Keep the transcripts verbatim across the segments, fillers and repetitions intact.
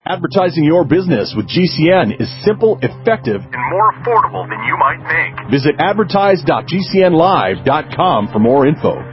Advertising your business with G C N is simple, effective, and more affordable than you might think. Visit advertise dot g c n live dot com for more info.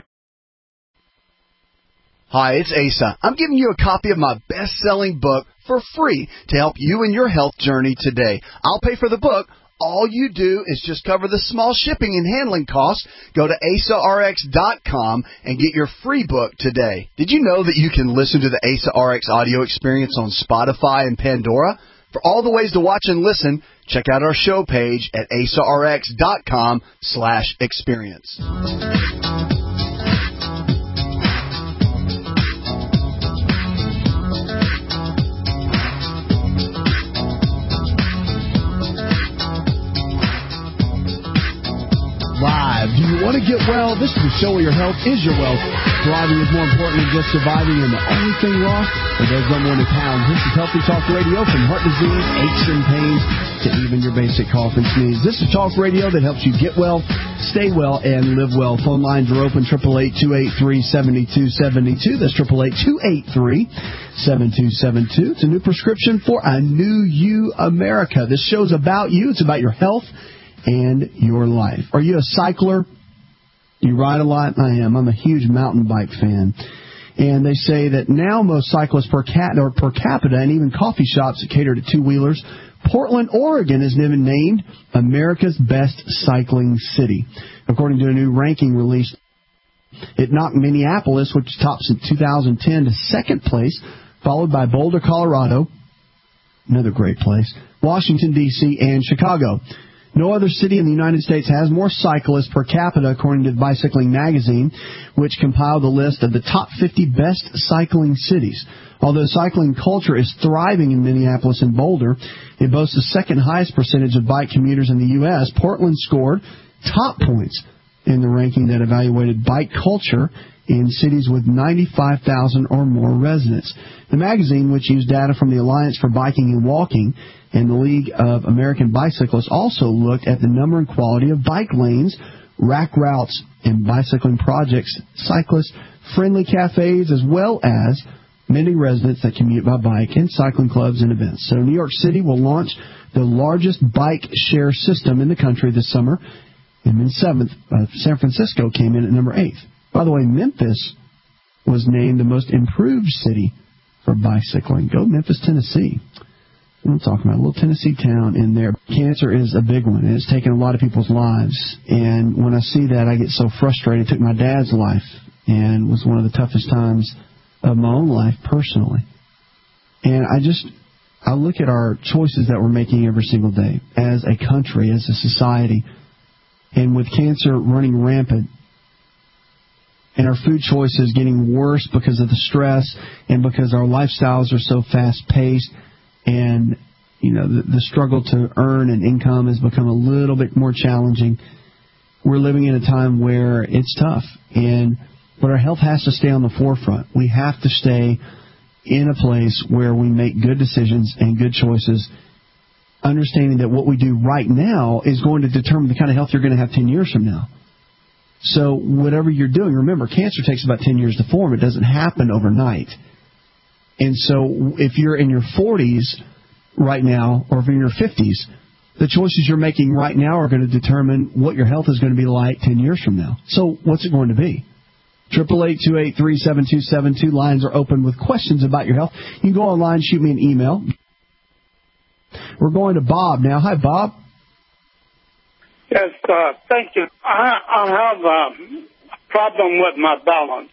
Hi, it's Asa. I'm giving you a copy of my best-selling book for free to help you in your health journey today. I'll pay for the book. All you do is just cover the small shipping and handling costs. Go to asa r x dot com and get your free book today. Did you know that you can listen to the Asa R X audio experience on Spotify and Pandora? For all the ways to watch and listen, check out our show page at asa r x dot com slash experience. Live. Do you want to get well? This is the show where your health is your wealth. Thriving is more important than just surviving, and the only thing wrong with those number one in town. This is Healthy Talk Radio, from heart disease, aches and pains, to even your basic cough and sneeze. This is Talk Radio that helps you get well, stay well, and live well. Phone lines are open, eight eight eight, two eight three, seven two seven two. That's eight eight eight, two eight three, seven two seven two. It's a new prescription for a new you, America. This show's about you. It's about your health and your life. Are you a cycler? You ride a lot? I am. I'm a huge mountain bike fan. And they say that now most cyclists per, cat, or per capita, and even coffee shops that cater to two-wheelers, Portland, Oregon is even named America's best cycling city. According to a new ranking released, it knocked Minneapolis, which tops in two thousand ten, to second place, followed by Boulder, Colorado, another great place, Washington, D C, and Chicago. No other city in the United States has more cyclists per capita, according to Bicycling Magazine, which compiled a list of the top fifty best cycling cities. Although cycling culture is thriving in Minneapolis and Boulder, it boasts the second highest percentage of bike commuters in the U S Portland scored top points in the ranking that evaluated bike culture in cities with ninety-five thousand or more residents. The magazine, which used data from the Alliance for Biking and Walking and the League of American Bicyclists, also looked at the number and quality of bike lanes, rack routes, and bicycling projects, cyclist-friendly cafes, as well as many residents that commute by bike, and cycling clubs and events. So New York City will launch the largest bike share system in the country this summer. And then seventh, uh, San Francisco came in at number eighth. By the way, Memphis was named the most improved city for bicycling. Go Memphis, Tennessee. I'm talking about a little Tennessee town in there. Cancer is a big one, and it's taken a lot of people's lives. And when I see that, I get so frustrated. It took my dad's life and was one of the toughest times of my own life personally. And I just, I look at our choices that we're making every single day as a country, as a society, and with cancer running rampant, and our food choices getting worse because of the stress and because our lifestyles are so fast-paced, and, you know, the, the struggle to earn an income has become a little bit more challenging. We're living in a time where it's tough, and but our health has to stay on the forefront. We have to stay in a place where we make good decisions and good choices, understanding that what we do right now is going to determine the kind of health you're going to have ten years from now. So whatever you're doing, remember, cancer takes about ten years to form. It doesn't happen overnight. And so if you're in your forties right now, or if you're in your fifties, the choices you're making right now are going to determine what your health is going to be like ten years from now. So what's it going to be? eight eight eight, two eight three, seven two seven two. Lines are open with questions about your health. You can go online, shoot me an email. We're going to Bob now. Hi, Bob. Yes, uh, thank you. I, I have a problem with my balance,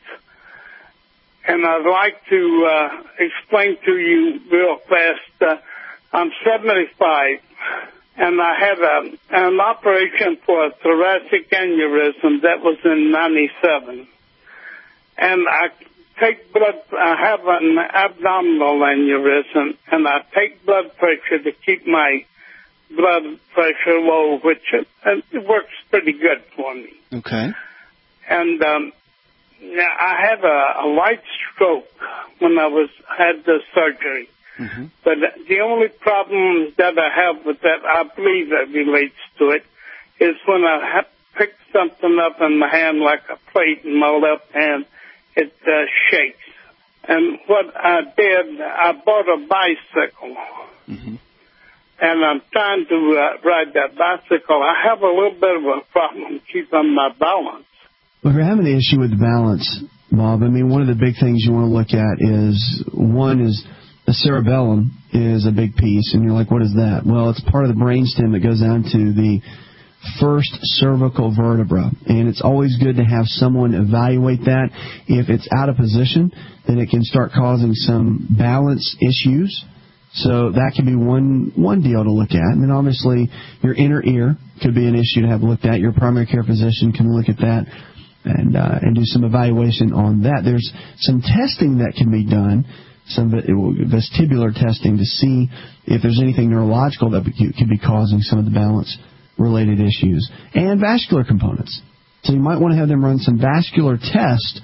and I'd like to uh, explain to you real fast. Uh, I'm seventy-five, and I had a, an operation for a thoracic aneurysm that was in ninety-seven. And I take blood, I have an abdominal aneurysm, and I take blood pressure to keep my blood pressure low, which it, it works pretty good for me. Okay. And um, now I had a, a light stroke when I was had the surgery. Mm-hmm. But the only problem that I have with that, I believe that relates to it, is when I ha- pick something up in my hand like a plate in my left hand, it uh, shakes. And what I did, I bought a bicycle. Mm-hmm. And I'm trying to uh, ride that bicycle. I have a little bit of a problem keeping my balance. Well, if you're having an issue with the balance, Bob, I mean, one of the big things you want to look at is, one is the cerebellum is a big piece. And you're like, what is that? Well, it's part of the brainstem that goes down to the first cervical vertebra. And it's always good to have someone evaluate that. If it's out of position, then it can start causing some balance issues. So that could be one one deal to look at. And then obviously your inner ear could be an issue to have looked at. Your primary care physician can look at that and uh, and do some evaluation on that. There's some testing that can be done, some vestibular testing to see if there's anything neurological that could be causing some of the balance-related issues. And vascular components. So you might want to have them run some vascular tests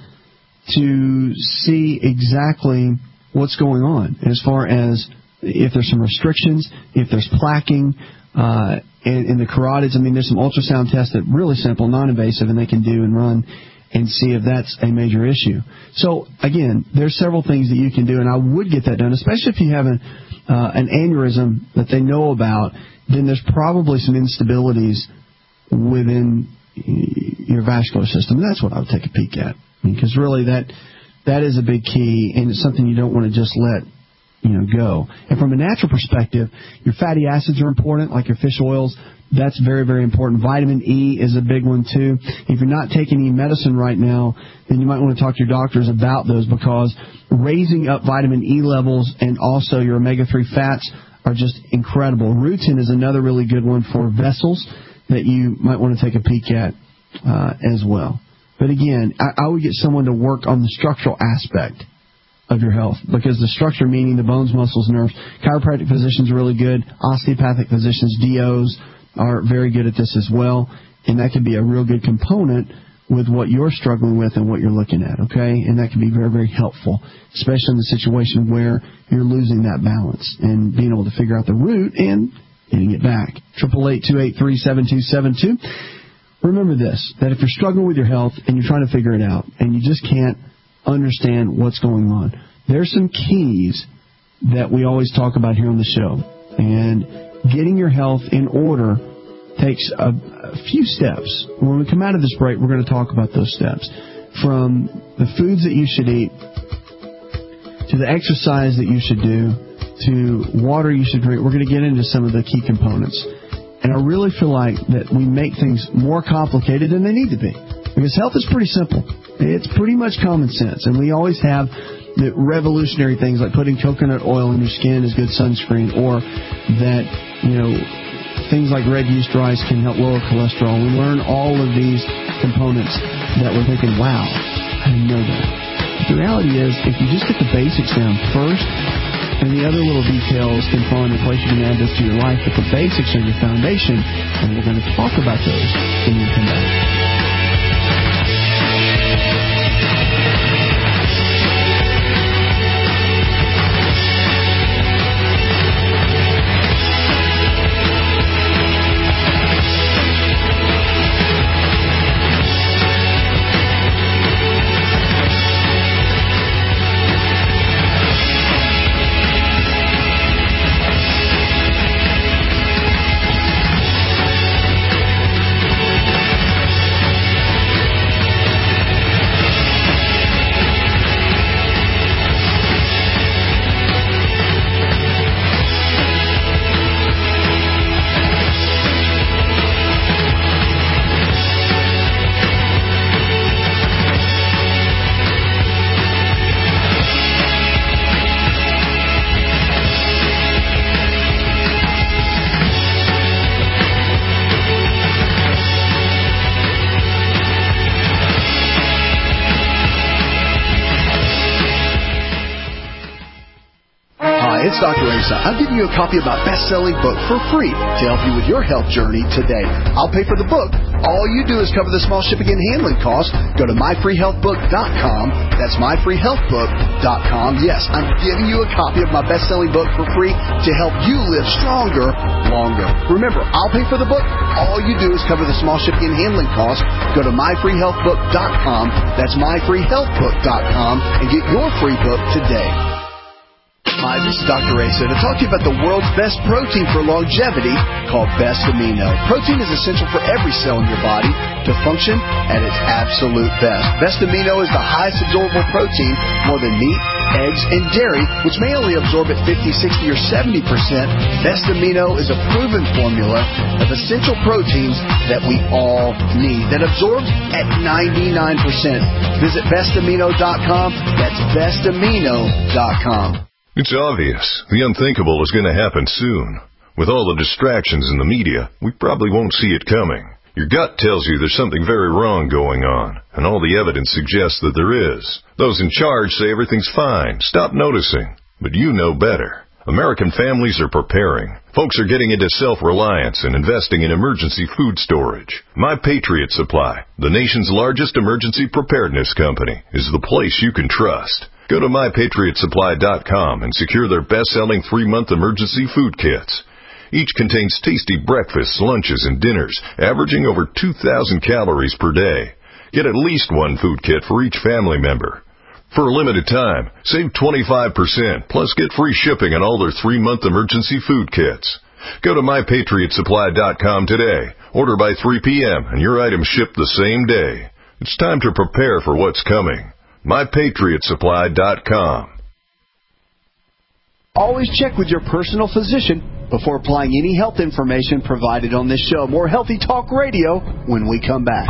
to see exactly what's going on as far as if there's some restrictions, if there's plaquing uh, in, in the carotids. I mean, there's some ultrasound tests that are really simple, non-invasive, and they can do and run and see if that's a major issue. So, again, there's several things that you can do, and I would get that done, especially if you have an, uh, an aneurysm that they know about. Then there's probably some instabilities within your vascular system. And that's what I would take a peek at, because really that that is a big key, and it's something you don't want to just let you know, go. And from a natural perspective, your fatty acids are important, like your fish oils. That's very, very important. Vitamin E is a big one, too. If you're not taking any medicine right now, then you might want to talk to your doctors about those, because raising up vitamin E levels and also your omega three fats are just incredible. Rutin is another really good one for vessels that you might want to take a peek at uh, as well. But again, I, I would get someone to work on the structural aspect of your health, because the structure, meaning the bones, muscles, nerves. Chiropractic physicians are really good. Osteopathic physicians, D Os, are very good at this as well, and that can be a real good component with what you're struggling with and what you're looking at, okay? And that can be very, very helpful, especially in the situation where you're losing that balance and being able to figure out the root and getting it back. eight eight eight, two eight three, seven two seven two. Remember this, that if you're struggling with your health and you're trying to figure it out and you just can't understand what's going on, there's some keys that we always talk about here on the show. And getting your health in order takes a, a few steps. When we come out of this break, we're going to talk about those steps. From the foods that you should eat, to the exercise that you should do, to water you should drink. We're going to get into some of the key components. And I really feel like that we make things more complicated than they need to be. Because health is pretty simple. It's pretty much common sense. And we always have the revolutionary things like putting coconut oil in your skin as good sunscreen, or that, you know, things like red yeast rice can help lower cholesterol. We learn all of these components that we're thinking, wow, I didn't know that. But the reality is, if you just get the basics down first, and the other little details can fall into place, you can add this to your life, but the basics are your foundation, and we're going to talk about those when we come back. Doctor Asa. I'm giving you a copy of my best-selling book for free to help you with your health journey today. I'll pay for the book. All you do is cover the small shipping and handling costs. Go to my free health book dot com. That's my free health book dot com. Yes, I'm giving you a copy of my best-selling book for free to help you live stronger, longer. Remember, I'll pay for the book. All you do is cover the small shipping and handling costs. Go to my free health book dot com. That's my free health book dot com and get your free book today. Hi, this is Doctor Asa to talk to you about the world's best protein for longevity called Best Amino. Protein is essential for every cell in your body to function at its absolute best. Best Amino is the highest absorbable protein, more than meat, eggs, and dairy, which may only absorb at fifty, sixty, or seventy percent. Best Amino is a proven formula of essential proteins that we all need that absorbs at ninety-nine percent. Visit best amino dot com. That's best amino dot com. It's obvious. The unthinkable is going to happen soon. With all the distractions in the media, we probably won't see it coming. Your gut tells you there's something very wrong going on, and all the evidence suggests that there is. Those in charge say everything's fine. Stop noticing. But you know better. American families are preparing. Folks are getting into self-reliance and investing in emergency food storage. My Patriot Supply, the nation's largest emergency preparedness company, is the place you can trust. Go to my patriot supply dot com and secure their best-selling three-month emergency food kits. Each contains tasty breakfasts, lunches, and dinners, averaging over two thousand calories per day. Get at least one food kit for each family member. For a limited time, save twenty-five percent, plus get free shipping on all their three-month emergency food kits. Go to my patriot supply dot com today. Order by three p.m. and your items ship the same day. It's time to prepare for what's coming. my patriot supply dot com. Always check with your personal physician before applying any health information provided on this show. More Healthy Talk Radio when we come back.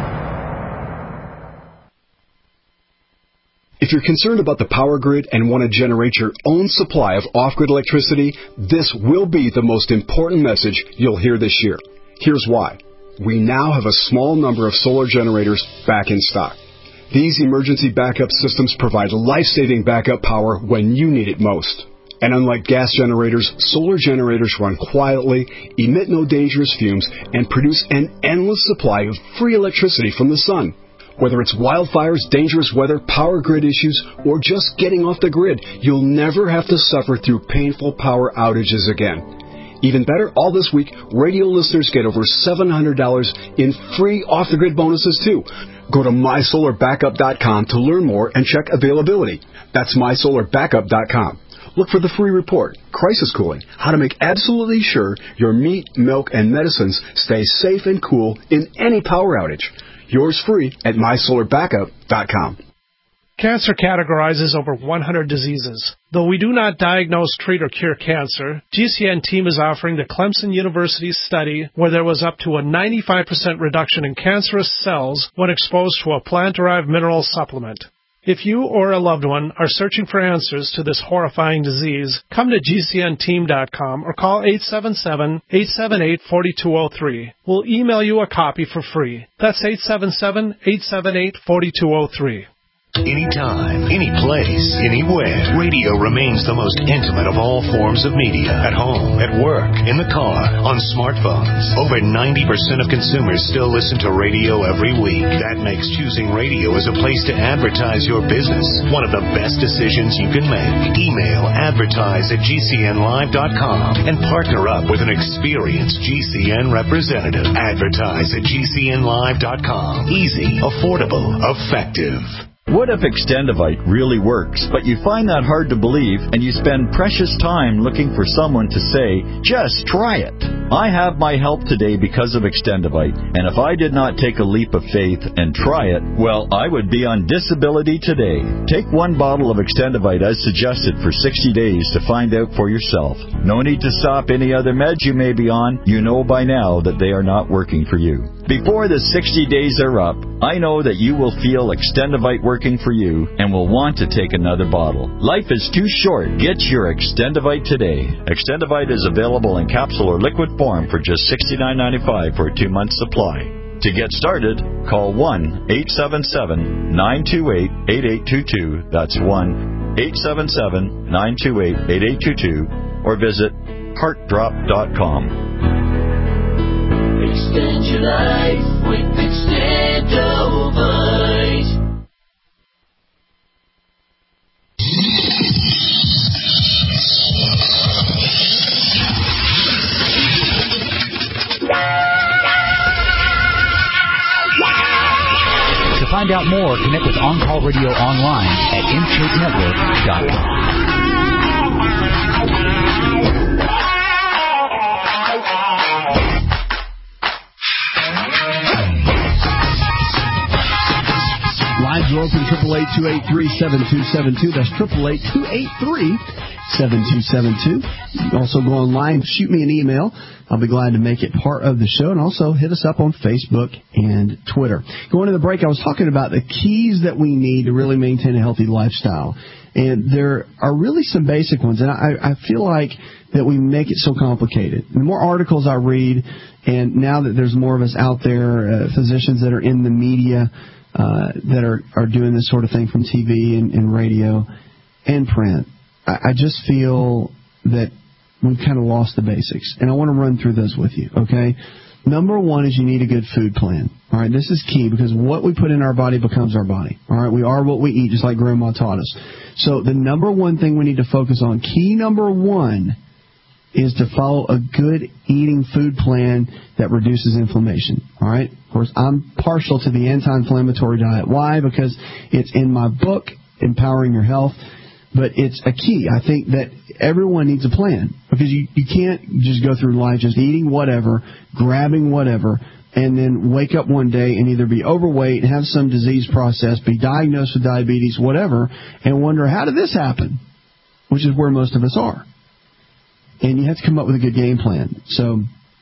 If you're concerned about the power grid and want to generate your own supply of off-grid electricity, this will be the most important message you'll hear this year. Here's why. We now have a small number of solar generators back in stock. These emergency backup systems provide life-saving backup power when you need it most. And unlike gas generators, solar generators run quietly, emit no dangerous fumes, and produce an endless supply of free electricity from the sun. Whether it's wildfires, dangerous weather, power grid issues, or just getting off the grid, you'll never have to suffer through painful power outages again. Even better, all this week, radio listeners get over seven hundred dollars in free off-the-grid bonuses, too. Go to my solar backup dot com to learn more and check availability. That's my solar backup dot com. Look for the free report, Crisis Cooling, how to make absolutely sure your meat, milk, and medicines stay safe and cool in any power outage. Yours free at my solar backup dot com. Cancer categorizes over one hundred diseases. Though we do not diagnose, treat, or cure cancer, G C N team is offering the Clemson University study where there was up to a ninety-five percent reduction in cancerous cells when exposed to a plant-derived mineral supplement. If you or a loved one are searching for answers to this horrifying disease, come to G C N team dot com or call eight seven seven, eight seven eight, four two zero three. We'll email you a copy for free. That's eight seven seven, eight seven eight, four two zero three. Anytime, any place, anywhere, radio remains the most intimate of all forms of media. At home, at work, in the car, on smartphones. Over ninety percent of consumers still listen to radio every week. That makes choosing radio as a place to advertise your business one of the best decisions you can make. Email advertise at G C N live dot com and partner up with an experienced G C N representative. Advertise at G C N live dot com. Easy, affordable, effective. What if Extendivite really works, but you find that hard to believe and you spend precious time looking for someone to say, just try it? I have my help today because of Extendivite, and if I did not take a leap of faith and try it, well, I would be on disability today. Take one bottle of Extendivite as suggested for sixty days to find out for yourself. No need to stop any other meds you may be on. You know by now that they are not working for you. Before the sixty days are up, I know that you will feel Extendivite working for you and will want to take another bottle. Life is too short. Get your Extendivite today. Extendivite is available in capsule or liquid form for just sixty-nine ninety-five for a two-month supply. To get started, call one eight seven seven, nine two eight, eight eight two two. That's one eight seven seven, nine two eight, eight eight two two or visit heart drop dot com. Extend your life with Extendovite. To find out more, connect with On Call Radio online at intake network dot com. Lines are open, triple eight, two eight three, seven two seven two. That's triple eight, two eight three, seven two seven two. You can also go online, shoot me an email. I'll be glad to make it part of the show. And also hit us up on Facebook and Twitter. Going to the break, I was talking about the keys that we need to really maintain a healthy lifestyle. And there are really some basic ones. And I, I feel like that we make it so complicated. The more articles I read, and now that there's more of us out there, uh, physicians that are in the media, Uh, that are, are doing this sort of thing from T V and, and radio and print, I, I just feel that we've kind of lost the basics. And I want to run through those with you, okay? Number one is you need a good food plan. All right, this is key because what we put in our body becomes our body. All right, we are what we eat, just like Grandma taught us. So the number one thing we need to focus on, key number one, is to follow a good eating food plan that reduces inflammation. All right? Of course, I'm partial to the anti-inflammatory diet. Why? Because it's in my book, Empowering Your Health, but it's a key. I think that everyone needs a plan because you, you can't just go through life just eating whatever, grabbing whatever, and then wake up one day and either be overweight, have some disease process, be diagnosed with diabetes, whatever, and wonder, how did this happen? Which is where most of us are. And you have to come up with a good game plan. So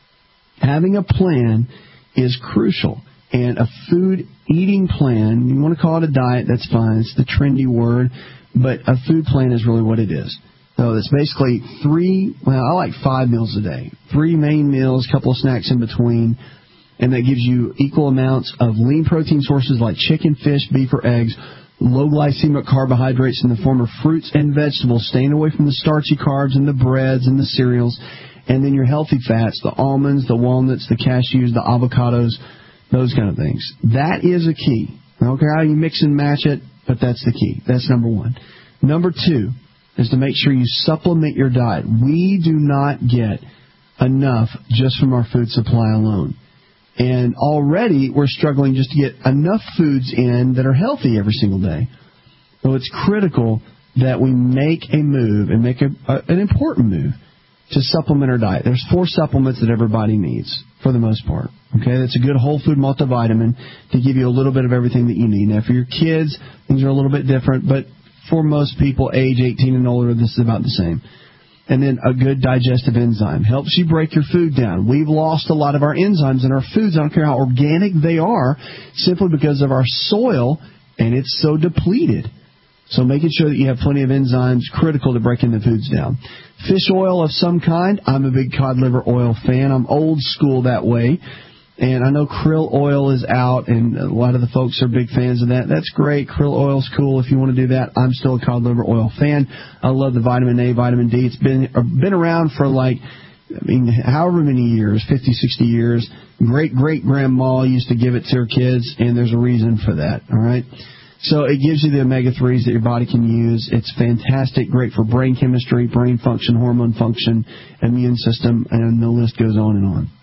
having a plan is crucial. And a food eating plan, you want to call it a diet, that's fine. It's the trendy word. But a food plan is really what it is. So it's basically three, well, I like five meals a day. Three main meals, a couple of snacks in between. And that gives you equal amounts of lean protein sources like chicken, fish, beef, or eggs. Low glycemic carbohydrates in the form of fruits and vegetables, staying away from the starchy carbs and the breads and the cereals, and then your healthy fats, the almonds, the walnuts, the cashews, the avocados, those kind of things. That is a key. I don't care how you mix and match it, but that's the key. That's number one. Number two is to make sure you supplement your diet. We do not get enough just from our food supply alone. And already we're struggling just to get enough foods in that are healthy every single day. So it's critical that we make a move and make a, a, an important move to supplement our diet. There's four supplements that everybody needs for the most part. Okay, that's a good whole food multivitamin to give you a little bit of everything that you need. Now, for your kids, things are a little bit different, but for most people age eighteen and older, this is about the same. And then a good digestive enzyme helps you break your food down. We've lost a lot of our enzymes in our foods. I don't care how organic they are, simply because of our soil, and it's so depleted. So making sure that you have plenty of enzymes, critical to breaking the foods down. Fish oil of some kind. I'm a big cod liver oil fan. I'm old school that way. And I know krill oil is out, and a lot of the folks are big fans of that. That's great. Krill oil's cool if you want to do that. I'm still a cod liver oil fan. I love the vitamin A, vitamin D. It's been been around for like, I mean, however many years, fifty, sixty years. Great-great-grandma used to give it to her kids, and there's a reason for that, all right? So it gives you the omega threes that your body can use. It's fantastic, great for brain chemistry, brain function, hormone function, immune system, and the list goes on and on.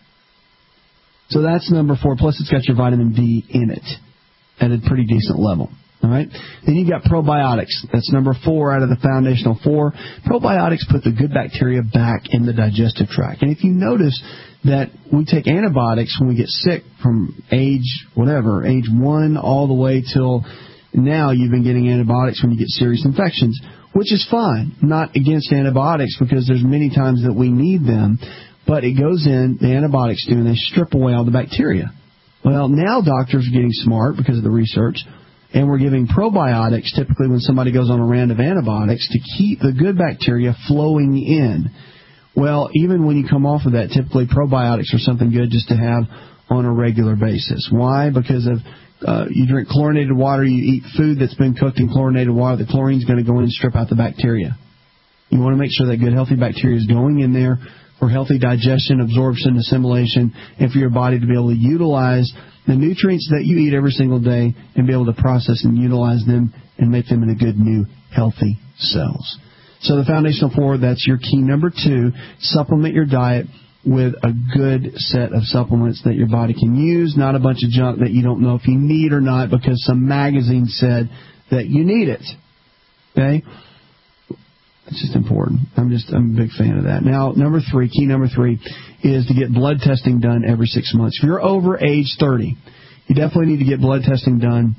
So that's number four. Plus, it's got your vitamin D in it at a pretty decent level. All right. Then you've got probiotics. That's number four out of the foundational four. Probiotics put the good bacteria back in the digestive tract. And if you notice that we take antibiotics when we get sick from age whatever, age one all the way till now, you've been getting antibiotics when you get serious infections, which is fine. I'm not against antibiotics because there's many times that we need them. But it goes in, the antibiotics do, and they strip away all the bacteria. Well, now doctors are getting smart because of the research, and we're giving probiotics typically when somebody goes on a round of antibiotics to keep the good bacteria flowing in. Well, even when you come off of that, typically probiotics are something good just to have on a regular basis. Why? Because of uh, you drink chlorinated water, you eat food that's been cooked in chlorinated water, the chlorine's going to go in and strip out the bacteria. You want to make sure that good, healthy bacteria is going in there for healthy digestion, absorption, assimilation, and for your body to be able to utilize the nutrients that you eat every single day and be able to process and utilize them and make them into good, new, healthy cells. So the foundational four, that's your key number two. Supplement your diet with a good set of supplements that your body can use, not a bunch of junk that you don't know if you need or not because some magazine said that you need it. Okay? It's just important. I'm just I'm a big fan of that. Now, number three, key number three, is to get blood testing done every six months. If you're over age thirty, you definitely need to get blood testing done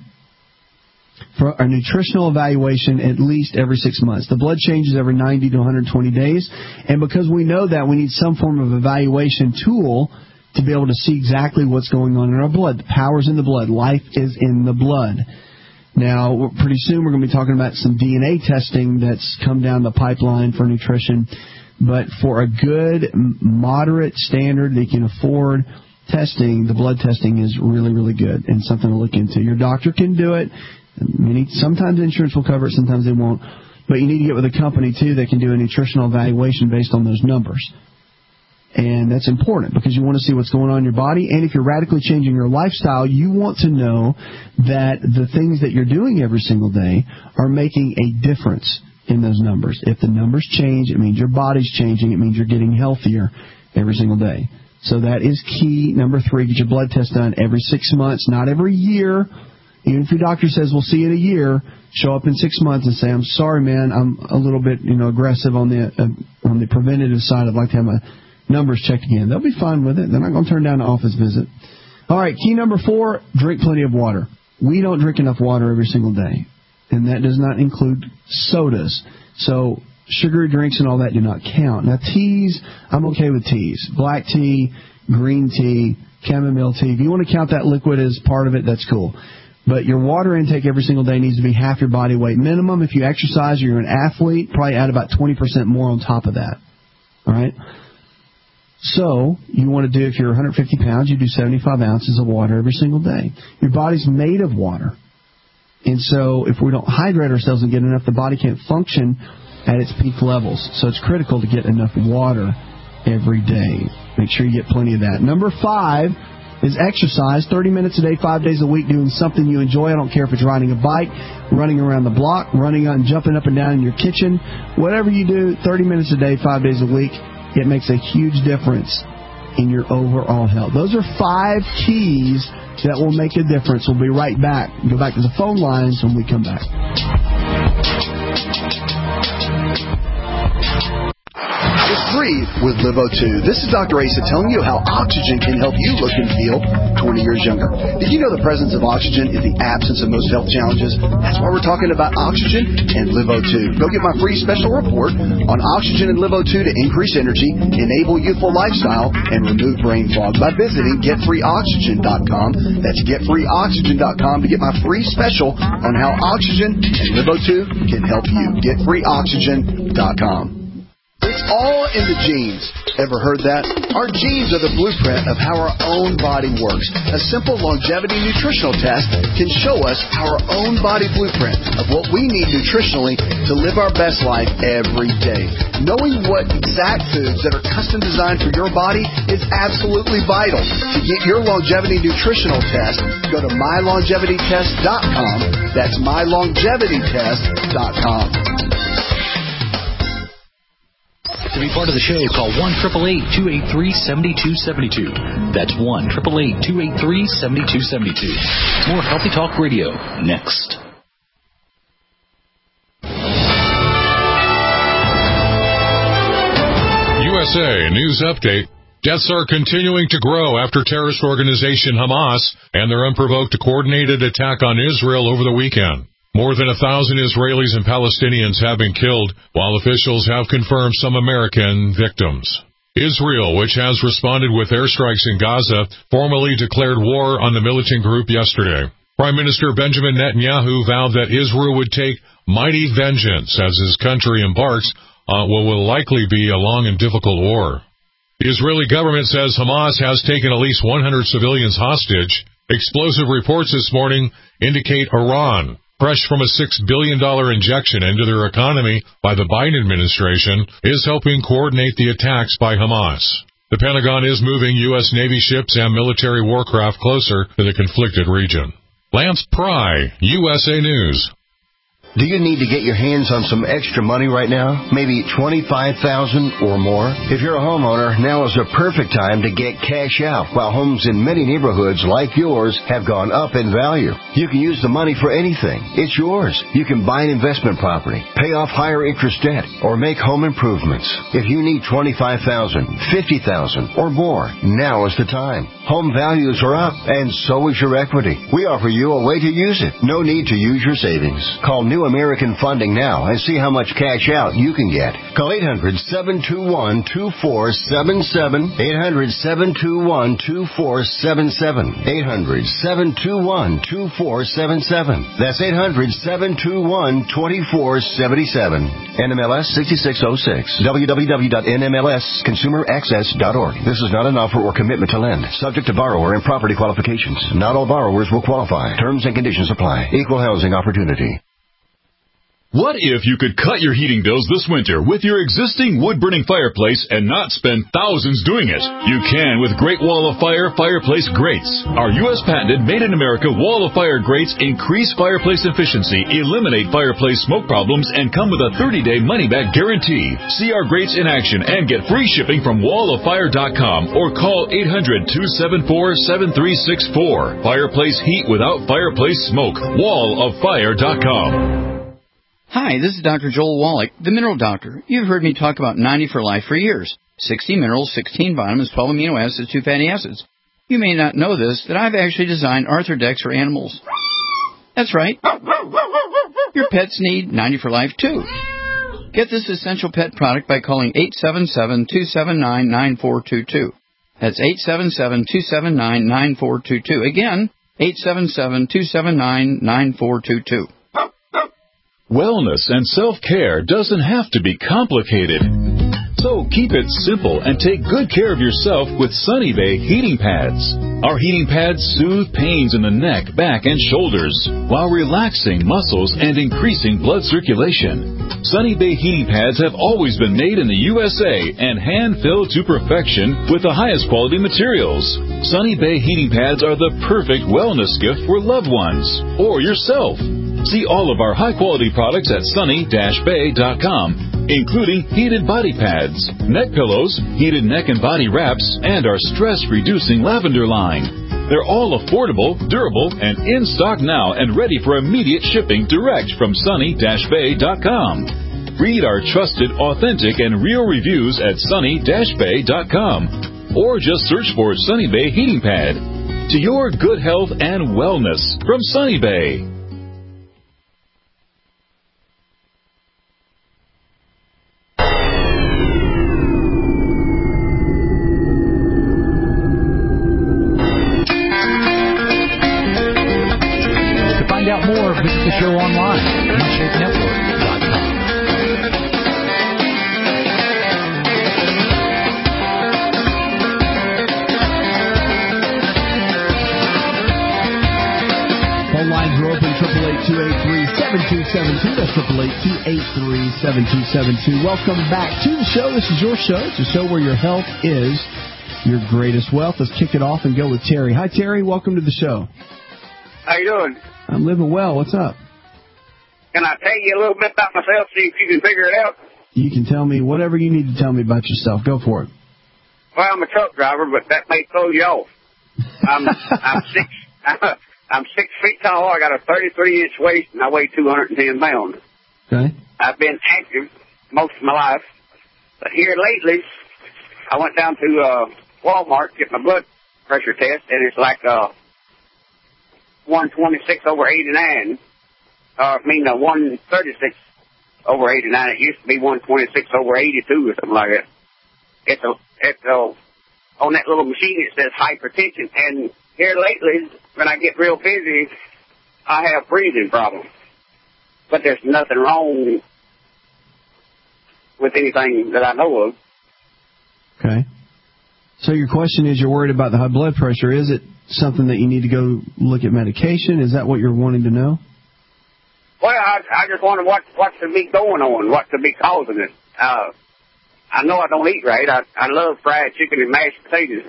for a nutritional evaluation at least every six months. The blood changes every ninety to one hundred twenty days, and because we know that, we need some form of evaluation tool to be able to see exactly what's going on in our blood. The power's in the blood. Life is in the blood. Now, pretty soon we're going to be talking about some D N A testing that's come down the pipeline for nutrition, but for a good, moderate standard that you can afford testing, the blood testing is really, really good and something to look into. Your doctor can do it. Many, sometimes insurance will cover it, sometimes they won't. But you need to get with a company, too, that can do a nutritional evaluation based on those numbers. And that's important because you want to see what's going on in your body. And if you're radically changing your lifestyle, you want to know that the things that you're doing every single day are making a difference in those numbers. If the numbers change, it means your body's changing. It means you're getting healthier every single day. So that is key. Number three, get your blood test done every six months, not every year. Even if your doctor says, we'll see you in a year, show up in six months and say, I'm sorry, man, I'm a little bit, you know, aggressive on the uh, on the preventative side. I'd like to have my numbers checked again. They'll be fine with it. They're not going to turn down an office visit. All right, key number four, drink plenty of water. We don't drink enough water every single day, and that does not include sodas. So sugary drinks and all that do not count. Now, teas, I'm okay with teas. Black tea, green tea, chamomile tea. If you want to count that liquid as part of it, that's cool. But your water intake every single day needs to be half your body weight minimum. If you exercise or you're an athlete, probably add about twenty percent more on top of that. All right? So you want to do, if you're one hundred fifty pounds, you do seventy-five ounces of water every single day. Your body's made of water. And so if we don't hydrate ourselves and get enough, the body can't function at its peak levels. So it's critical to get enough water every day. Make sure you get plenty of that. Number five is exercise. thirty minutes a day, five days a week, doing something you enjoy. I don't care if it's riding a bike, running around the block, running and jumping up and down in your kitchen. Whatever you do, thirty minutes a day, five days a week, it makes a huge difference in your overall health. Those are five keys that will make a difference. We'll be right back. Go back to the phone lines when we come back. Just breathe with Live O two. This is Doctor Asa telling you how oxygen can help you look and feel twenty years younger. Did you know the presence of oxygen is the absence of most health challenges? That's why we're talking about oxygen and Live O two. Go get my free special report on oxygen and Live O two to increase energy, enable youthful lifestyle, and remove brain fog by visiting get free oxygen dot com. That's get free oxygen dot com to get my free special on how oxygen and Live O two can help you. get free oxygen dot com. It's all in the genes. Ever heard that? Our genes are the blueprint of how our own body works. A simple longevity nutritional test can show us our own body blueprint of what we need nutritionally to live our best life every day. Knowing what exact foods that are custom designed for your body is absolutely vital. To get your longevity nutritional test, go to my longevity test dot com. That's my longevity test dot com. To be part of the show, call one eight eight eight, two eight three, seven two seven two. That's one eight eight eight, two eight three, seven two seven two. More Healthy Talk Radio next. U S A News Update. Deaths are continuing to grow after terrorist organization Hamas and their unprovoked coordinated attack on Israel over the weekend. More than a thousand Israelis and Palestinians have been killed, while officials have confirmed some American victims. Israel, which has responded with airstrikes in Gaza, formally declared war on the militant group yesterday. Prime Minister Benjamin Netanyahu vowed that Israel would take mighty vengeance as his country embarks on what will likely be a long and difficult war. The Israeli government says Hamas has taken at least one hundred civilians hostage. Explosive reports this morning indicate Iran, fresh from a six billion dollars injection into their economy by the Biden administration, is helping coordinate the attacks by Hamas. The Pentagon is moving U S Navy ships and military warcraft closer to the conflicted region. Lance Pry, U S A News. Do you need to get your hands on some extra money right now? Maybe twenty-five thousand dollars or more? If you're a homeowner, now is the perfect time to get cash out while homes in many neighborhoods like yours have gone up in value. You can use the money for anything. It's yours. You can buy an investment property, pay off higher interest debt, or make home improvements. If you need twenty-five thousand dollars, fifty thousand dollars, or more, now is the time. Home values are up, and so is your equity. We offer you a way to use it. No need to use your savings. Call New American Funding now and see how much cash out you can get. Call eight hundred, seven two one, two four seven seven, eight hundred, seven two one, two four seven seven, eight hundred, seven two one, two four seven seven. That's eight hundred, seven two one, two four seven seven. N M L S sixty-six oh six. w w w dot n m l s consumer access dot org. This is not an offer or commitment to lend. Subject to borrower and property qualifications. Not all borrowers will qualify. Terms and conditions apply. Equal housing opportunity. What if you could cut your heating bills this winter with your existing wood-burning fireplace and not spend thousands doing it? You can with Great Wall of Fire fireplace grates. Our U S patented made-in-America Wall of Fire grates increase fireplace efficiency, eliminate fireplace smoke problems, and come with a thirty-day money-back guarantee. See our grates in action and get free shipping from wall of fire dot com or call eight hundred, two seven four, seven three six four. Fireplace heat without fireplace smoke. wall of fire dot com. Hi, this is Doctor Joel Wallach, the Mineral Doctor. You've heard me talk about ninety for Life for years. sixty minerals, sixteen vitamins, twelve amino acids, two fatty acids. You may not know this, that I've actually designed Arthrodex for animals. That's right. Your pets need ninety for Life, too. Get this essential pet product by calling eight seven seven, two seven nine, nine four two two. That's eight seven seven, two seven nine, nine four two two. Again, eight seven seven, two seven nine, nine four two two. Wellness and self-care doesn't have to be complicated. So keep it simple and take good care of yourself with Sunny Bay heating pads. Our heating pads soothe pains in the neck, back, and shoulders while relaxing muscles and increasing blood circulation. Sunny Bay heating pads have always been made in the U S A and hand-filled to perfection with the highest quality materials. Sunny Bay heating pads are the perfect wellness gift for loved ones or yourself. See all of our high-quality products at sunny dash bay dot com, including heated body pads, neck pillows, heated neck and body wraps, and our stress-reducing lavender line. They're all affordable, durable, and in stock now and ready for immediate shipping direct from sunny dash bay dot com. Read our trusted, authentic, and real reviews at sunny dash bay dot com, or just search for Sunny Bay Heating Pad. To your good health and wellness from Sunny Bay. More, visit the show online at v shape network dot com. Phone lines are open, triple eight, two eight three, seven two seven two. That's triple eight, two eight three, seven two seven two. Welcome back to the show. This is your show. It's a show where your health is your greatest wealth. Let's kick it off and go with Terry. Hi, Terry. Welcome to the show. How you doing? I'm living well. What's up? Can I tell you a little bit about myself, see if you can figure it out? You can tell me whatever you need to tell me about yourself. Go for it. Well, I'm a truck driver, but that may throw you off. I'm I'm six I'm six feet tall. I got a thirty-three inch waist, and I weigh two hundred ten pounds. Okay. I've been active most of my life, but here lately, I went down to uh, Walmart to get my blood pressure test, and it's like uh. one twenty-six over eighty-nine, uh, I mean, uh, one thirty-six over eighty-nine. It used to be one twenty-six over eighty-two or something like that. It's a, it's a, on that little machine it says hypertension. And here lately, when I get real busy, I have breathing problems. But there's nothing wrong with anything that I know of. Okay. So your question is, you're worried about the high blood pressure. Is it something that you need to go look at medication? Is that what you're wanting to know? Well, I, I just wonder what what could be going on, what could be causing it. Uh, I know I don't eat right. I, I love fried chicken and mashed potatoes.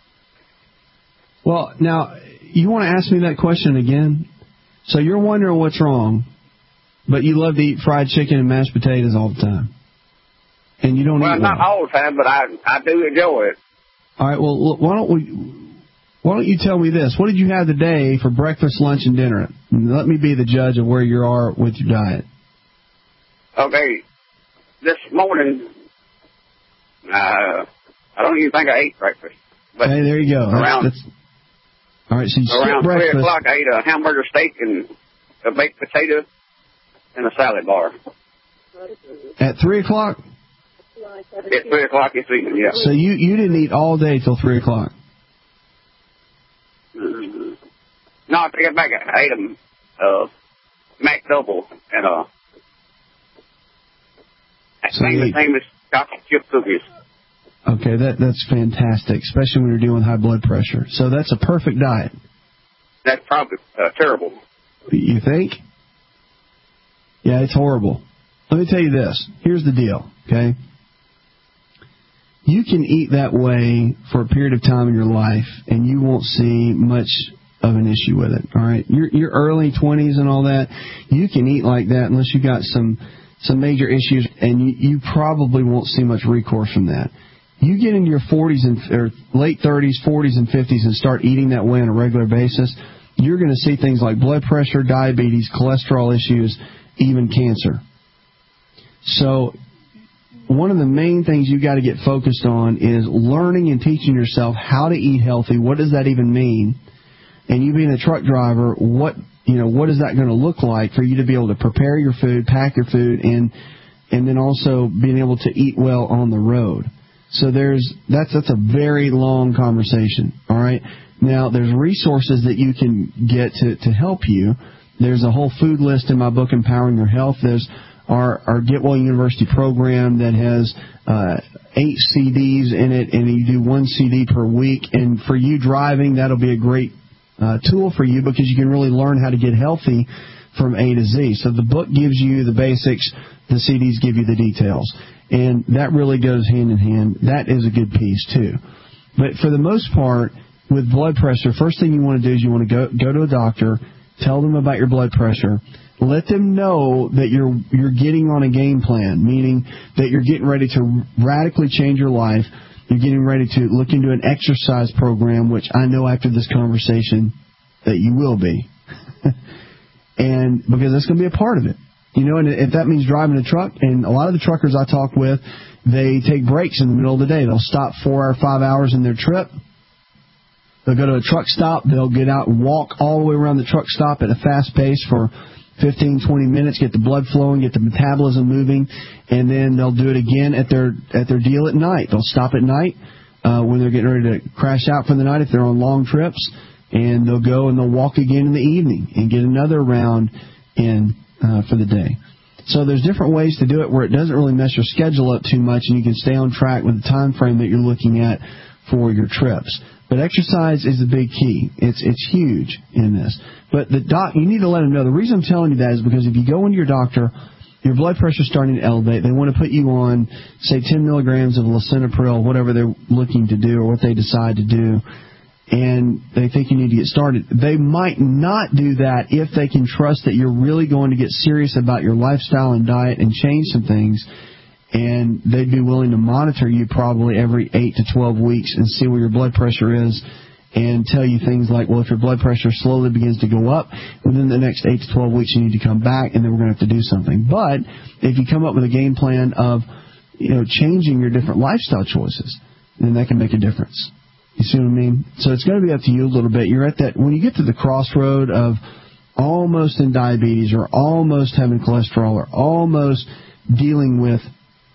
Well, now, you want to ask me that question again? So you're wondering what's wrong, but you love to eat fried chicken and mashed potatoes all the time. And you don't well, eat well. Not all the time, but I I do enjoy it. All right, well, why don't we... Why don't you tell me this? What did you have today for breakfast, lunch, and dinner? Let me be the judge of where you are with your diet. Okay. This morning, uh, I don't even think I ate breakfast. But hey, there you go. Around, that's, that's, all right, so you around skip breakfast. three o'clock, I ate a hamburger steak and a baked potato and a salad bar. At three o'clock? At three o'clock this evening, yeah. So you, you didn't eat all day till three o'clock? Mm-hmm. No, I take it back. I ate a uh, Mac Double and a so famous, famous chocolate chip cookies. Okay, that that's fantastic, especially when you're dealing with high blood pressure. So that's a perfect diet. That's probably uh, terrible. You think? Yeah, it's horrible. Let me tell you this. Here's the deal, okay? You can eat that way for a period of time in your life, and you won't see much of an issue with it, all right? Your your early twenties and all that, you can eat like that unless you got some some major issues, and you, you probably won't see much recourse from that. You get into your forties and or late thirties, forties, and fifties and start eating that way on a regular basis, you're going to see things like blood pressure, diabetes, cholesterol issues, even cancer. So one of the main things you got to get focused on is learning and teaching yourself how to eat healthy. What does that even mean? And you being a truck driver, what you know, what is that going to look like for you to be able to prepare your food, pack your food, and and then also being able to eat well on the road. So there's that's that's a very long conversation. All right. Now there's resources that you can get to to help you. There's a whole food list in my book, Empowering Your Health. There's our our Get Well University program that has uh, eight C Ds in it, and you do one C D per week. And for you driving, that'll be a great uh, tool for you because you can really learn how to get healthy from A to Z. So the book gives you the basics, the C Ds give you the details, and that really goes hand in hand. That is a good piece too. But for the most part, with blood pressure, first thing you want to do is you want to go go to a doctor, tell them about your blood pressure. Let them know that you're you're getting on a game plan, meaning that you're getting ready to radically change your life. You're getting ready to look into an exercise program, which I know after this conversation that you will be. And because that's going to be a part of it. You know, and if that means driving a truck, and a lot of the truckers I talk with, they take breaks in the middle of the day. They'll stop four or five hours in their trip. They'll go to a truck stop. They'll get out and walk all the way around the truck stop at a fast pace for fifteen, twenty minutes, get the blood flowing, get the metabolism moving, and then they'll do it again at their at their deal at night. They'll stop at night uh, when they're getting ready to crash out for the night if they're on long trips, and they'll go and they'll walk again in the evening and get another round in uh, for the day. So there's different ways to do it where it doesn't really mess your schedule up too much, and you can stay on track with the time frame that you're looking at for your trips. But exercise is the big key. It's it's huge in this. But the doc, you need to let them know. The reason I'm telling you that is because if you go into your doctor, your blood pressure's starting to elevate. They want to put you on, say, ten milligrams of lisinopril, whatever they're looking to do or what they decide to do, and they think you need to get started. They might not do that if they can trust that you're really going to get serious about your lifestyle and diet and change some things. And they'd be willing to monitor you probably every eight to twelve weeks and see where your blood pressure is and tell you things like, well, if your blood pressure slowly begins to go up, within the next eight to twelve weeks you need to come back and then we're going to have to do something. But if you come up with a game plan of, you know, changing your different lifestyle choices, then that can make a difference. You see what I mean? So it's going to be up to you a little bit. You're at that, when you get to the crossroad of almost in diabetes or almost having cholesterol or almost dealing with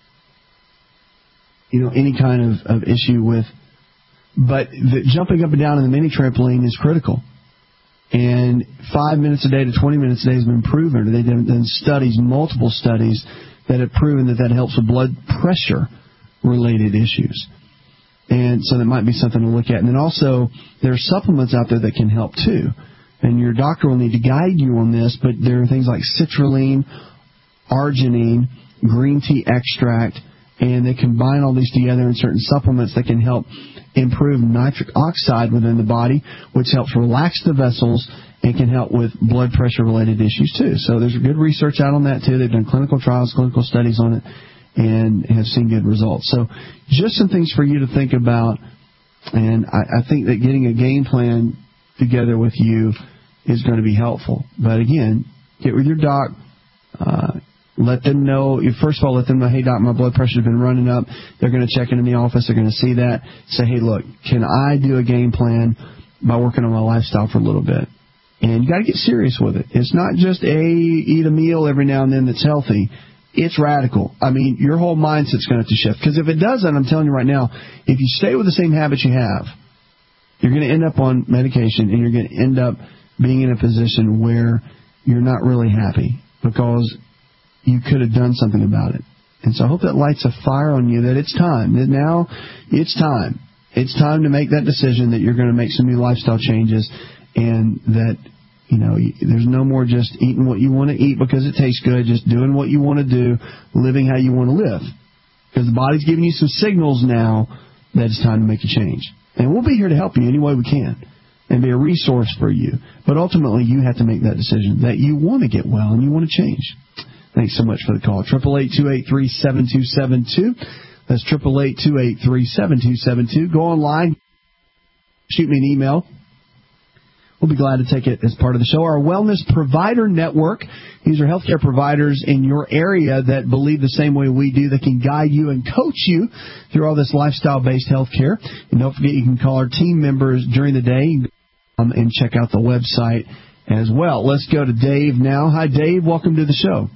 you know, any kind of, of issue with, but the jumping up and down in the mini trampoline is critical. And five minutes a day to twenty minutes a day has been proven. They've done studies, multiple studies, that have proven that that helps with blood pressure related issues. And And so that might be something to look at. And then also, there are supplements out there that can help too. And your doctor will need to guide you on this, but there are things like citrulline, arginine, green tea extract, and they combine all these together in certain supplements that can help improve nitric oxide within the body, which helps relax the vessels and can help with blood pressure-related issues too. So there's good research out on that too. They've done clinical trials, clinical studies on it, and have seen good results. So just some things for you to think about, and I, I think that getting a game plan together with you is going to be helpful. But again, get with your doc. Uh, let them know. First of all, let them know, hey, doc, my blood pressure has been running up. They're going to check in in the office. They're going to see that. Say, hey, look, can I do a game plan by working on my lifestyle for a little bit? And you got to get serious with it. It's not just a eat a meal every now and then that's healthy. It's radical. I mean, your whole mindset's going to have to shift. Because if it doesn't, I'm telling you right now, if you stay with the same habits you have, you're going to end up on medication, and you're going to end up being in a position where you're not really happy because you could have done something about it. And so I hope that lights a fire on you that it's time. That now it's time. It's time to make that decision that you're going to make some new lifestyle changes, and that, you know, there's no more just eating what you want to eat because it tastes good, just doing what you want to do, living how you want to live. Because the body's giving you some signals now that it's time to make a change. And we'll be here to help you any way we can and be a resource for you. But ultimately, you have to make that decision that you want to get well and you want to change. Thanks so much for the call. eight eight eight, two eight three, seven two seven two. That's eight eight eight, two eight three, seven two seven two. Go online. Shoot me an email. We'll be glad to take it as part of the show. Our Wellness Provider Network. These are healthcare providers in your area that believe the same way we do, that can guide you and coach you through all this lifestyle-based healthcare. And don't forget, you can call our team members during the day um, and check out the website as well. Let's go to Dave now. Hi, Dave. Welcome to the show.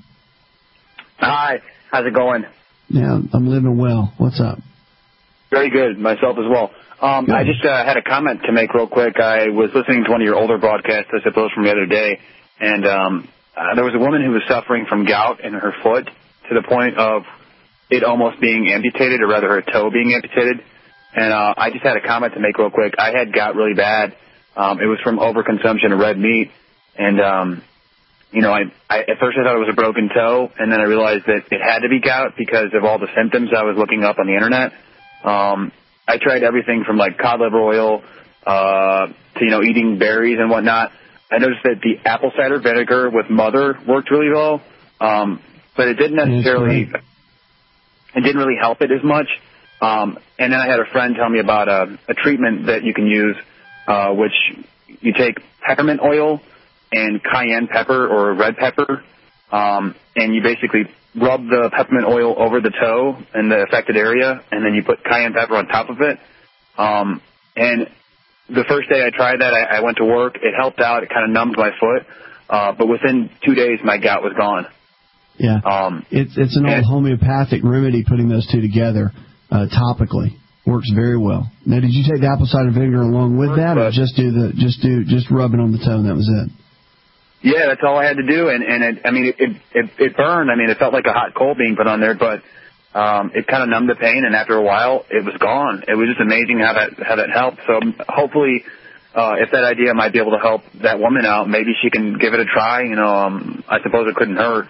Hi. How's it going? Yeah, I'm living well. What's up? Very good. Myself as well. Um, I just uh, had a comment to make real quick. I was listening to one of your older broadcasts, I suppose, from the other day, and um, uh, there was a woman who was suffering from gout in her foot to the point of it almost being amputated, or rather her toe being amputated. And uh, I just had a comment to make real quick. I had gout really bad. Um, it was from overconsumption of red meat, and um, you know, I, I at first I thought it was a broken toe, and then I realized that it had to be gout because of all the symptoms I was looking up on the internet. Um, I tried everything from like cod liver oil uh, to, you know, eating berries and whatnot. I noticed that the apple cider vinegar with Mother worked really well, um, but it didn't necessarily, it didn't really help it as much. Um, and then I had a friend tell me about a, a treatment that you can use, uh, which you take peppermint oil and cayenne pepper or red pepper, um, and you basically rub the peppermint oil over the toe in the affected area, and then you put cayenne pepper on top of it. Um, and the first day I tried that, I, I went to work. It helped out. It kind of numbed my foot. Uh, but within two days, my gout was gone. Yeah. Um, it's it's an old homeopathic remedy, putting those two together uh, topically. Works very well. Now, did you take the apple cider vinegar along with that, or just do the just do just rub it on the toe and that was it? Yeah, that's all I had to do, and, and it, I mean, it, it, it burned. I mean, it felt like a hot coal being put on there, but um, it kind of numbed the pain, and after a while, it was gone. It was just amazing how that how that helped. So hopefully, uh, if that idea might be able to help that woman out, maybe she can give it a try. You know, um, I suppose it couldn't hurt.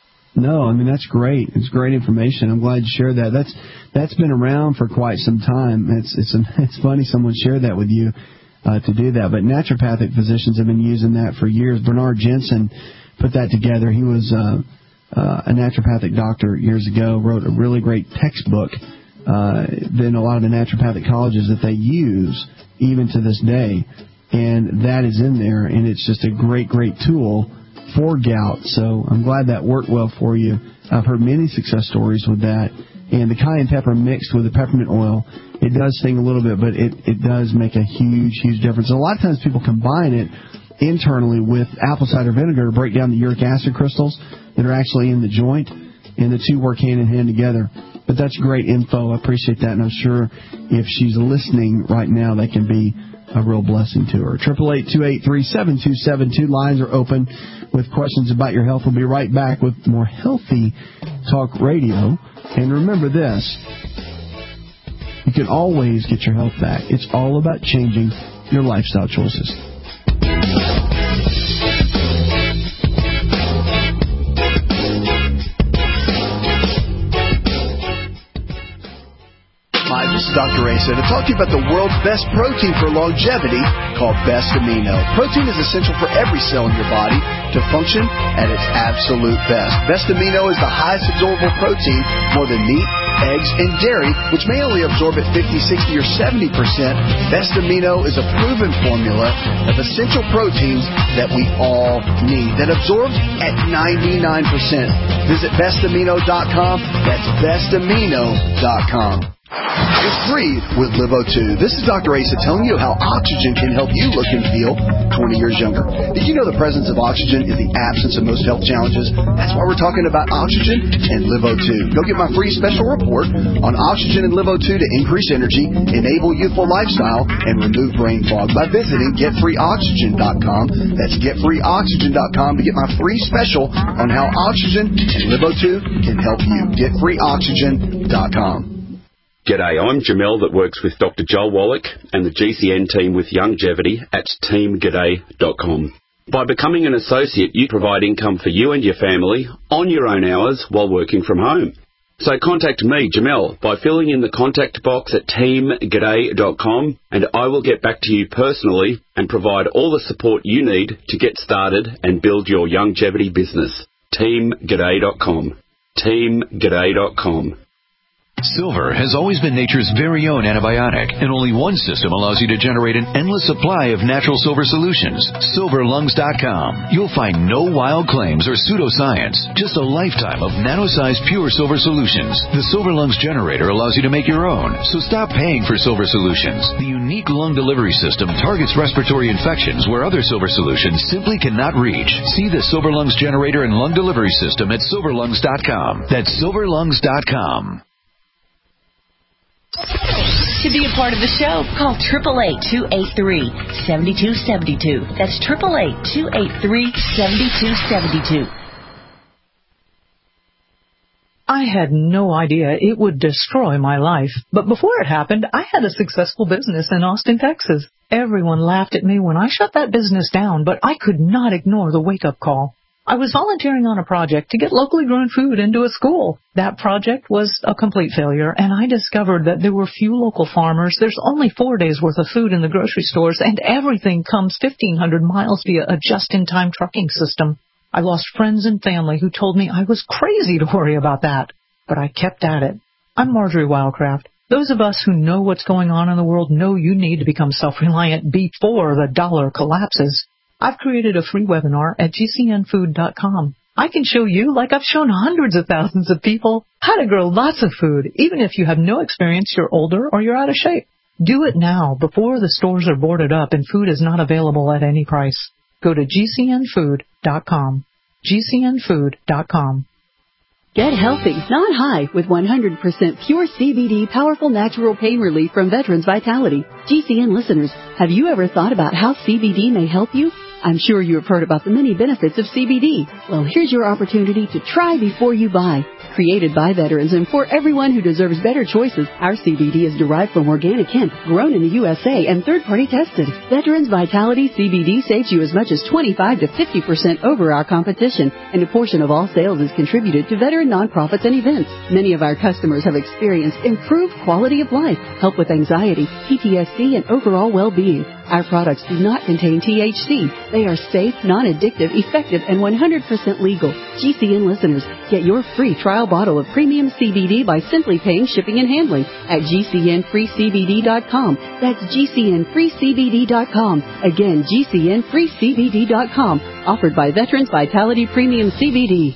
No, I mean, that's great. It's great information. I'm glad you shared that. That's that's been around for quite some time. It's it's it's funny someone shared that with you. Uh, to do that. But naturopathic physicians have been using that for years. Bernard Jensen put that together. He was uh, uh, a naturopathic doctor years ago, wrote a really great textbook. Uh, then a lot of the naturopathic colleges that they use even to this day. And that is in there, and it's just a great, great tool for gout. So I'm glad that worked well for you. I've heard many success stories with that. And the cayenne pepper mixed with the peppermint oil, it does sting a little bit, but it, it does make a huge, huge difference. And a lot of times people combine it internally with apple cider vinegar to break down the uric acid crystals that are actually in the joint, and the two work hand in hand together. But that's great info. I appreciate that, and I'm sure if she's listening right now, that can be a real blessing to her. eight eight eight, two eight three, seven two seven two. Lines are open with questions about your health. We'll be right back with more Healthy Talk Radio. And remember this, you you can always get your health back. It's all about changing your lifestyle choices. Hi, this is Doctor Asa to talk to you about the world's best protein for longevity called Best Amino. Protein is essential for every cell in your body to function at its absolute best. Best Amino is the highest absorbable protein, more than meat, eggs, and dairy, which may only absorb at fifty, sixty, or seventy percent. Best Amino is a proven formula of essential proteins that we all need, that absorbs at ninety-nine percent. Visit best amino dot com. That's best amino dot com. Just breathe with Livo two. This is Doctor Asa telling you how oxygen can help you look and feel twenty years younger. Did you know the presence of oxygen is the absence of most health challenges? That's why we're talking about oxygen and Livo two. Go get my free special report on oxygen and Livo two to increase energy, enable youthful lifestyle, and remove brain fog by visiting get free oxygen dot com. That's get free oxygen dot com to get my free special on how oxygen and Livo two can help you. get free oxygen dot com. G'day, I'm Jamel that works with Doctor Joel Wallach and the G C N team with Longevity at team g'day dot com. By becoming an associate, you provide income for you and your family on your own hours while working from home. So contact me, Jamel, by filling in the contact box at team g'day dot com, and I will get back to you personally and provide all the support you need to get started and build your longevity business. team g'day dot com. team g'day dot com. Silver has always been nature's very own antibiotic, and only one system allows you to generate an endless supply of natural silver solutions. silver lungs dot com. You'll find no wild claims or pseudoscience, just a lifetime of nano-sized pure silver solutions. The Silver Lungs generator allows you to make your own, so stop paying for silver solutions. The unique lung delivery system targets respiratory infections where other silver solutions simply cannot reach. See the Silver Lungs generator and lung delivery system at silver lungs dot com. That's silver lungs dot com. To be a part of the show, call eight eight eight, two eight three, seven two seven two. That's eight eight eight, two eight three, seven two seven two. I had no idea it would destroy my life. But before it happened, I had a successful business in Austin, Texas. Everyone laughed at me when I shut that business down, but I could not ignore the wake-up call. I was volunteering on a project to get locally grown food into a school. That project was a complete failure, and I discovered that there were few local farmers. There's only four days' worth of food in the grocery stores, and everything comes fifteen hundred miles via a just-in-time trucking system. I lost friends and family who told me I was crazy to worry about that, but I kept at it. I'm Marjorie Wildcraft. Those of us who know what's going on in the world know you need to become self-reliant before the dollar collapses. I've created a free webinar at G C N food dot com. I can show you, like I've shown hundreds of thousands of people, how to grow lots of food, even if you have no experience, you're older, or you're out of shape. Do it now, before the stores are boarded up and food is not available at any price. Go to G C N food dot com. G C N food dot com. Get healthy, not high, with one hundred percent pure C B D powerful natural pain relief from Veterans Vitality. G C N listeners, have you ever thought about how C B D may help you? I'm sure you have heard about the many benefits of C B D. Well, here's your opportunity to try before you buy. Created by veterans and for everyone who deserves better choices, our C B D is derived from organic hemp, grown in the U S A and third-party tested. Veterans Vitality C B D saves you as much as twenty-five to fifty percent over our competition, and a portion of all sales is contributed to veteran nonprofits and events. Many of our customers have experienced improved quality of life, help with anxiety, P T S D, and overall well-being. Our products do not contain T H C. They are safe, non-addictive, effective, and one hundred percent legal. G C N listeners, get your free trial bottle of premium C B D by simply paying shipping and handling at G C N free C B D dot com. That's G C N free C B D dot com. Again, G C N free C B D dot com. Offered by Veterans Vitality Premium C B D.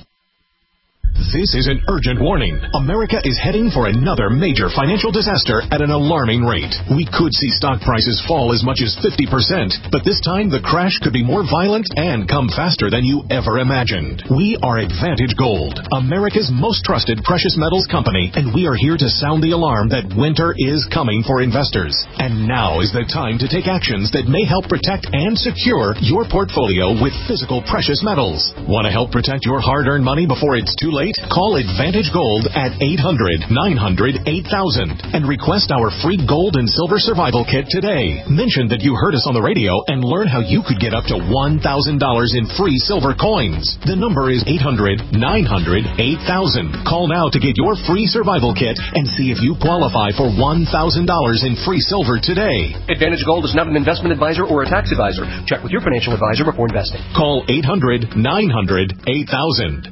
This is an urgent warning. America is heading for another major financial disaster at an alarming rate. We could see stock prices fall as much as fifty percent, but this time the crash could be more violent and come faster than you ever imagined. We are Advantage Gold, America's most trusted precious metals company, and we are here to sound the alarm that winter is coming for investors. And now is the time to take actions that may help protect and secure your portfolio with physical precious metals. Want to help protect your hard-earned money before it's too late? Call Advantage Gold at eight hundred, nine hundred, eight thousand and request our free gold and silver survival kit today. Mention that you heard us on the radio and learn how you could get up to one thousand dollars in free silver coins. The number is eight hundred, nine hundred, eight thousand. Call now to get your free survival kit and see if you qualify for one thousand dollars in free silver today. Advantage Gold is not an investment advisor or a tax advisor. Check with your financial advisor before investing. Call eight hundred, nine hundred, eight thousand.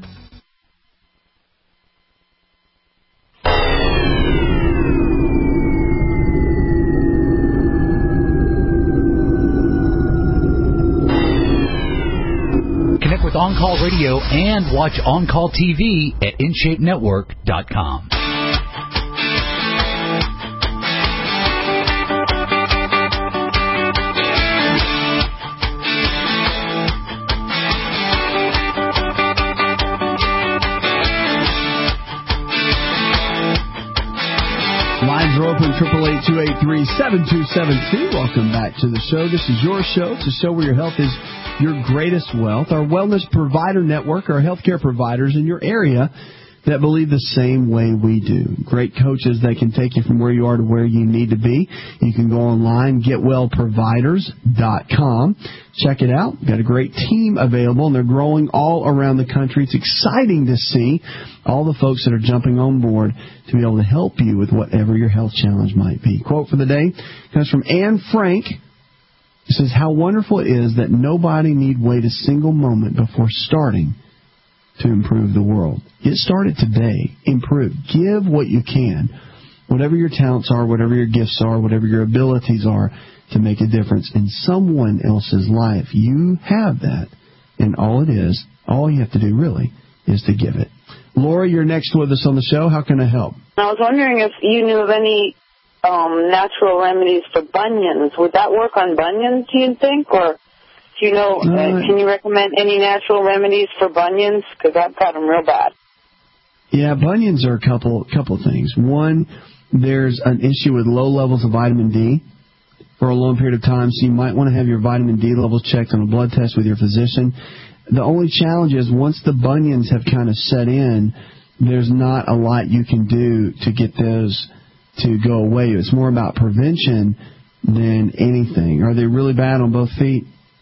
Connect with On Call Radio and watch On Call T V at in shape network dot com. Lines are open, triple eight, two eight three, seven two seven two. Welcome back to the show. This is your show. It's a show where your health is your greatest wealth. Our wellness provider network are healthcare providers in your area that believe the same way we do. Great coaches that can take you from where you are to where you need to be. You can go online, get well providers dot com. Check it out. Got a great team available, and they're growing all around the country. It's exciting to see all the folks that are jumping on board to be able to help you with whatever your health challenge might be. Quote for the day comes from Anne Frank. It says, how wonderful it is that nobody need wait a single moment before starting to improve the world. Get started today. Improve. Give what you can. Whatever your talents are, whatever your gifts are, whatever your abilities are to make a difference in someone else's life. You have that. And all it is, all you have to do really is to give it. Laura, you're next with us on the show. How can I help? I was wondering if you knew of any um, natural remedies for bunions. Would that work on bunions, do you think? Or do you know, uh, uh, can you recommend any natural remedies for bunions? Because I've got them real bad. Yeah, bunions are a couple couple things. One, there's an issue with low levels of vitamin D for a long period of time, so you might want to have your vitamin D levels checked on a blood test with your physician. The only challenge is once the bunions have kind of set in, there's not a lot you can do to get those to go away. It's more about prevention than anything. Are they really bad on both feet?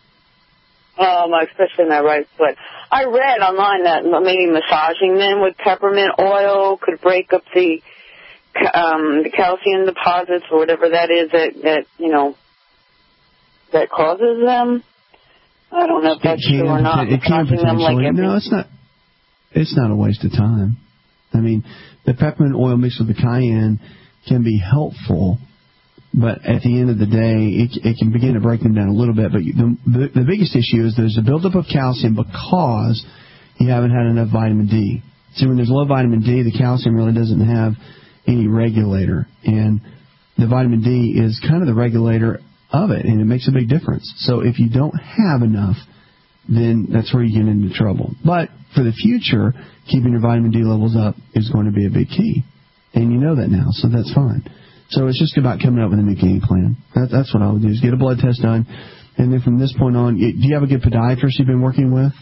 Um, especially my right foot. I read online that maybe massaging them with peppermint oil could break up the um, the calcium deposits or whatever that is that, that you know that causes them. I don't know if that's can, true or not. It can potentially. Like no, it's not. It's not a waste of time. I mean, the peppermint oil mixed with the cayenne can be helpful, but at the end of the day, it, it can begin to break them down a little bit. But the, the, the biggest issue is there's a buildup of calcium because you haven't had enough vitamin D. See, when there's low vitamin D, the calcium really doesn't have any regulator, and the vitamin D is kind of the regulator of it, and it makes a big difference. So if you don't have enough, then that's where you get into trouble. But for the future, keeping your vitamin D levels up is going to be a big key. And you know that now, so that's fine. So it's just about coming up with a new game plan. That, that's what I would do, is get a blood test done. And then from this point on, do you have a good podiatrist you've been working with?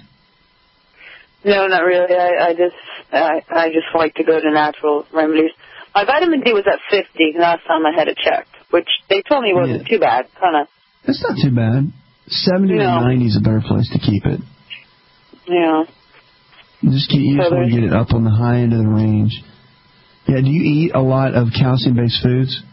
No, not really. I, I just I, I just like to go to natural remedies. My vitamin D was at fifty last time I had it checked, which they told me wasn't yeah. too bad. Kind of. It's not too bad. seventy no. to ninety is a better place to keep it. Yeah. Just keep, you so just want to get it up on the high end of the range. Yeah, do you eat a lot of calcium-based foods?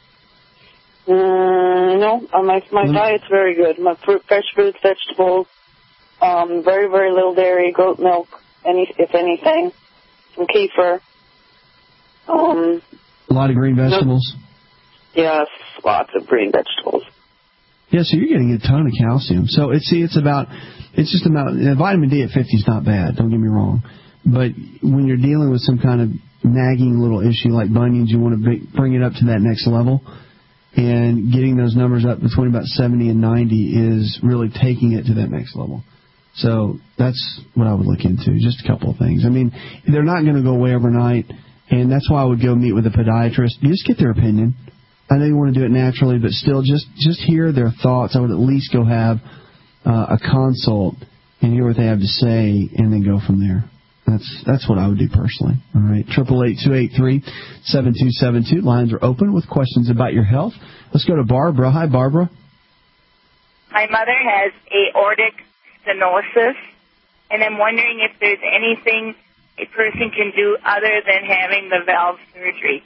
Mm, no, uh, my my mm. diet's very good. My fruit, fresh fruits, vegetables, um, very, very little dairy, goat milk, any if anything, some kefir. Um, a lot of green vegetables? No, yes, lots of green vegetables. Yeah, so you're getting a ton of calcium. So, it's, see, it's about, it's just about, you know, vitamin D at fifty is not bad, don't get me wrong. But when you're dealing with some kind of nagging little issue like bunions, you want to bring it up to that next level. And getting those numbers up between about seventy and ninety is really taking it to that next level. So that's what I would look into, just a couple of things. I mean, they're not going to go away overnight, and that's why I would go meet with a podiatrist. You just get their opinion. I know you want to do it naturally, but still just, just hear their thoughts. I would at least go have uh, a consult and hear what they have to say and then go from there. That's that's what I would do personally. All right, triple eight two eight three seven two seven two. Lines are open with questions about your health. Let's go to Barbara. Hi, Barbara. My mother has aortic stenosis, and I'm wondering if there's anything a person can do other than having the valve surgery.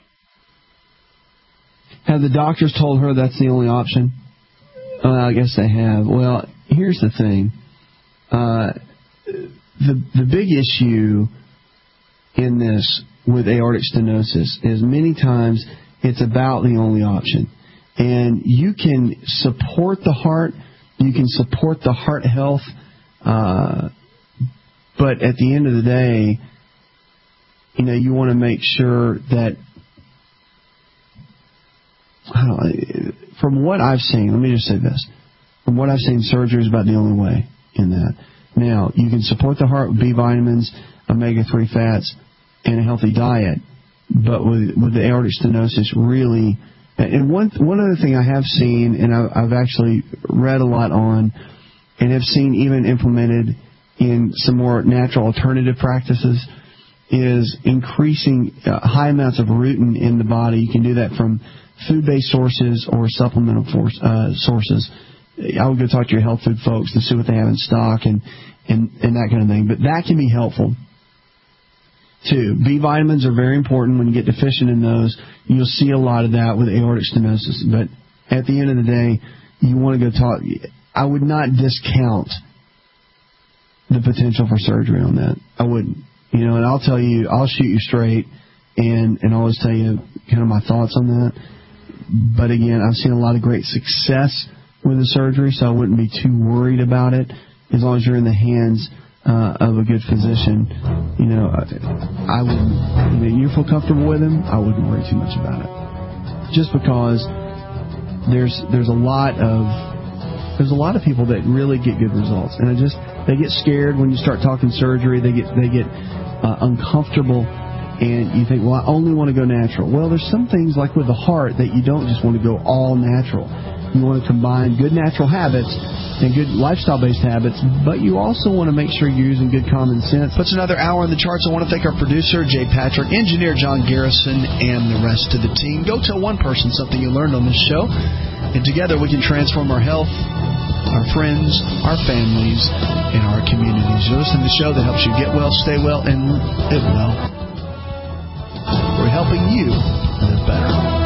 Have the doctors told her that's the only option? Well, I guess they have. Well, here's the thing. Uh, the the big issue in this with aortic stenosis is many times it's about the only option. And you can support the heart, you can support the heart health, uh, but at the end of the day, you know, you want to make sure that, I don't know, from what I've seen, let me just say this. From what I've seen, surgery is about the only way in that. Now, you can support the heart with B vitamins, omega three fats, and a healthy diet. But with with the aortic stenosis, really, and one one other thing I have seen, and I, I've actually read a lot on, and have seen even implemented in some more natural alternative practices, is increasing uh, high amounts of rutin in the body. You can do that from food-based sources or supplemental force, uh, sources. I would go talk to your health food folks to see what they have in stock and, and, and that kind of thing. But that can be helpful, too. B vitamins are very important. When you get deficient in those, you'll see a lot of that with aortic stenosis. But at the end of the day, you want to go talk. I would not discount the potential for surgery on that. I wouldn't. You know, and I'll tell you, I'll shoot you straight and, and always tell you kind of my thoughts on that. But again, I've seen a lot of great success with the surgery, so I wouldn't be too worried about it as long as you're in the hands uh, of a good physician. You know, I wouldn't. You know, you feel comfortable with him, I wouldn't worry too much about it. Just because there's there's a lot of there's a lot of people that really get good results, and I just they get scared when you start talking surgery. They get they get uh, uncomfortable. And you think, well, I only want to go natural. Well, there's some things like with the heart that you don't just want to go all natural. You want to combine good natural habits and good lifestyle-based habits, but you also want to make sure you're using good common sense. Puts another hour in the charts. I want to thank our producer, Jay Patrick, engineer John Garrison, and the rest of the team. Go tell one person something you learned on this show, and together we can transform our health, our friends, our families, and our communities. You listen to the show that helps you get well, stay well, and live well. We're helping you live better.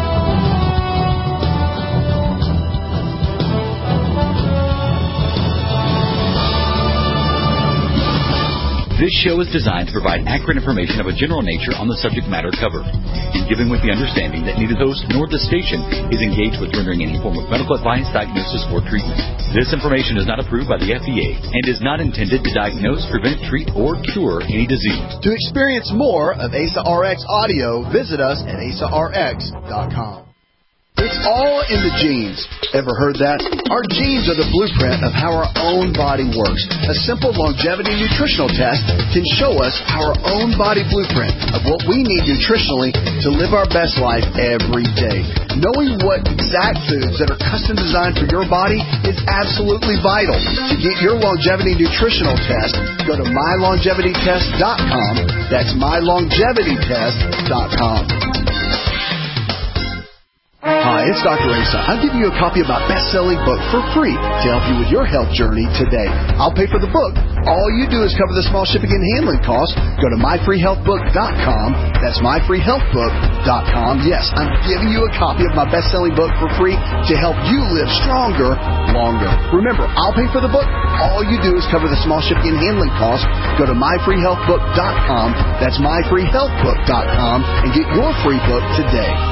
This show is designed to provide accurate information of a general nature on the subject matter covered, and given with the understanding that neither host nor the station is engaged with rendering any form of medical advice, diagnosis, or treatment. This information is not approved by the F D A and is not intended to diagnose, prevent, treat, or cure any disease. To experience more of A S A R X audio, visit us at A S A R X dot com. It's all in the genes. Ever heard that? Our genes are the blueprint of how our own body works. A simple longevity nutritional test can show us our own body blueprint of what we need nutritionally to live our best life every day. Knowing what exact foods that are custom designed for your body is absolutely vital. To get your longevity nutritional test, go to my longevity test dot com. That's my longevity test dot com. Hi, it's Doctor Asa. I'll give you a copy of my best-selling book for free to help you with your health journey today. I'll pay for the book. All you do is cover the small shipping and handling costs. Go to my free health book dot com. That's my free health book dot com. Yes, I'm giving you a copy of my best-selling book for free to help you live stronger, longer. Remember, I'll pay for the book. All you do is cover the small shipping and handling costs. Go to my free health book dot com. That's my free health book dot com and get your free book today.